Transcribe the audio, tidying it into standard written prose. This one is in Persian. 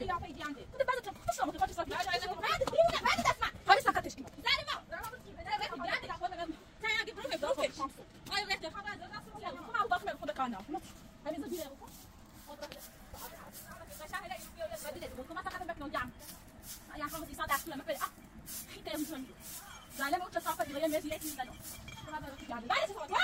قیافه دیانده تو بعد تو خوش نمود خودت ساکت بعد دست من خالص ساکتش کن زد ما دارم بگم دیانده تا خودم تا اگه بروف آیا وقتی خبر دادم خودم داخل خود کانال همین زدی رو يا حافظ يصاد عسكري ما في انت يا مسلم زعلان قلت صافي غير ما زيت من دلو هذا